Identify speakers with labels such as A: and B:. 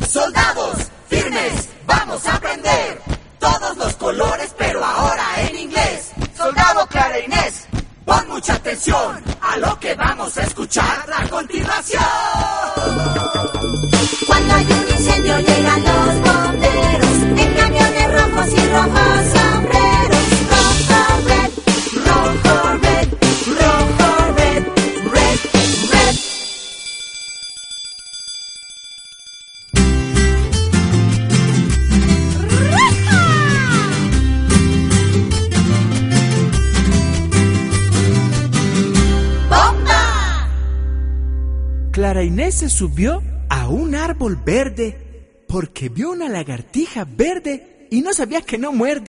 A: Soldados, firmes, vamos a aprender todos los colores, pero ahora en inglés. Soldado Clara Inés, pon mucha atención a lo que vamos a escuchar a continuación.
B: Cuando hay un incendio llegan los bomberos en camiones rojos y rojos sombreros. Rojo, red, rojo, red, rojo, red, red, red. ¡Bomba!
C: Clara Inés se subió a un árbol verde porque vio una lagartija verde y no sabía que no muerde.